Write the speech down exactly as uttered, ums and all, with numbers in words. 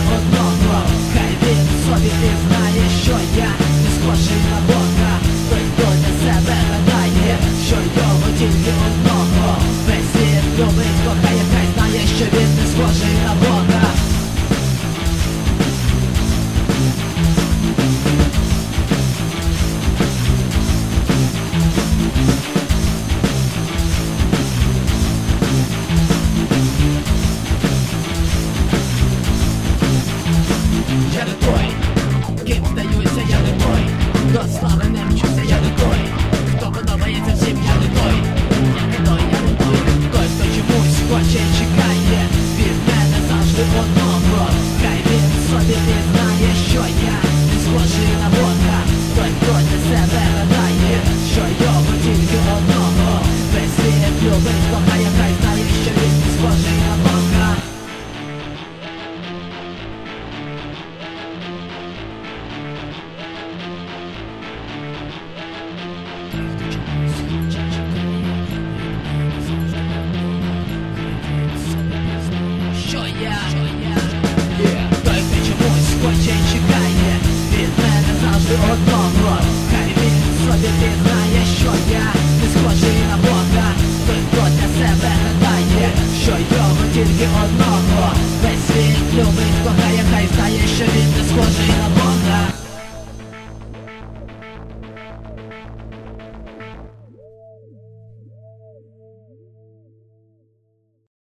одного. Хай він собі пізнає, що я не схожий на Бога. Той, хто для себе гадає, що його тільки одного. Весь світ любить, кохає, хай знає, що він не схожий на Бога. Я не той, ким здаюся, я не той, до слави не вчуся, я не той, хто подобається всім, я не той, я не той, я не той, той, хто чомусь хоче і чекає від мене завжди одного. Хай він собі пізнає, що я не схожий на Бога. Той, хто для себе гадає, що його тільки одного. Весь світ любить, кохає, хай знає, що він не схожий на Бога. Що я? Yeah. Той, хто чомусь хоче і чекає від мене завжди одного. Хай він собі пізнає, що я не схожий на Бога. Той, хто для себе гадає, що його тільки одного. Весь світ любить, кохає, хай знає, що він не схожий